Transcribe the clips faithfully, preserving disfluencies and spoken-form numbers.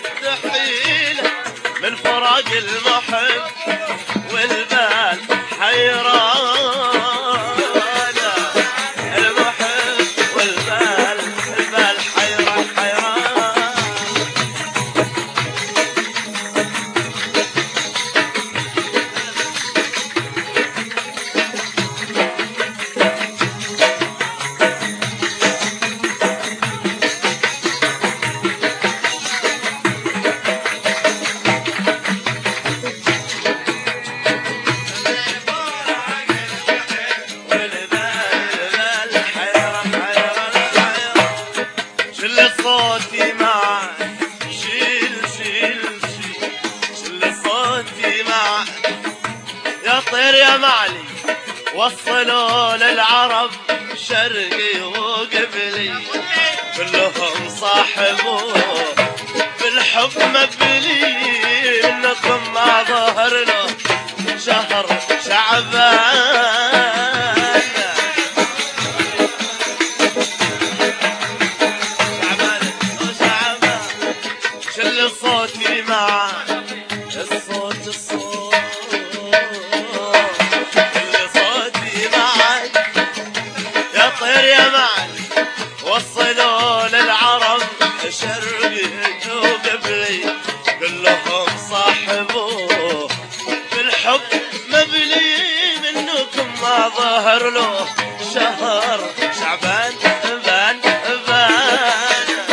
مستحيلة من فراق المحب والبال حيران. المحب والبال البال حيران حيران. صوتي معك شيل شيل شيل شيل صوتي معك يا طير يا معلي. وصلوا للعرب شرقي وقبلي كلهم صاحبوا بالحب مبلي. منكم ما ظهر له شهر شعبان. صوتي معك الصوت الصوت اللي صوتي معك يا طير يا معلي. وصلوا للعرب شرقي وقبلي كلهم صاحبوه بالحب مبلي. منكم ما ظهر له شهر شعبان بان بان.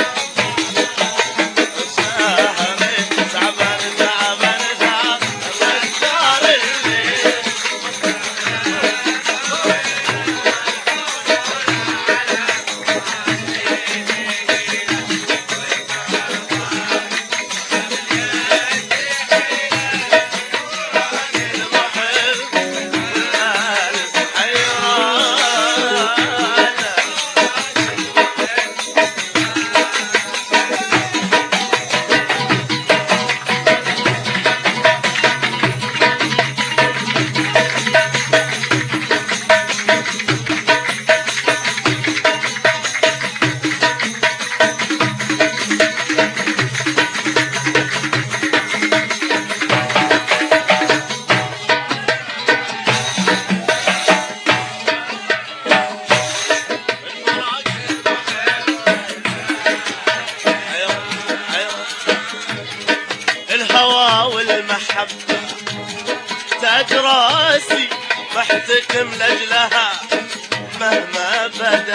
الهوى والمحبة تاج راسي محتكم لجلها مهما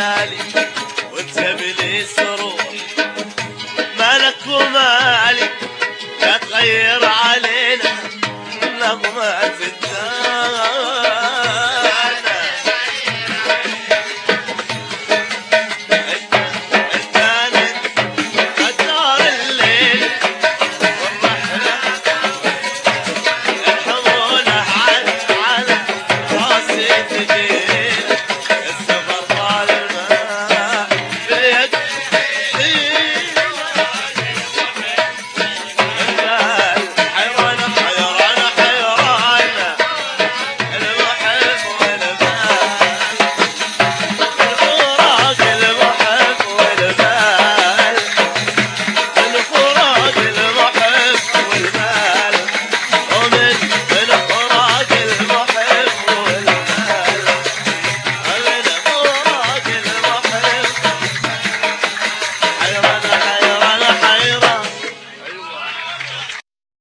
بدالي. وانت بلي سروح مالك ومالي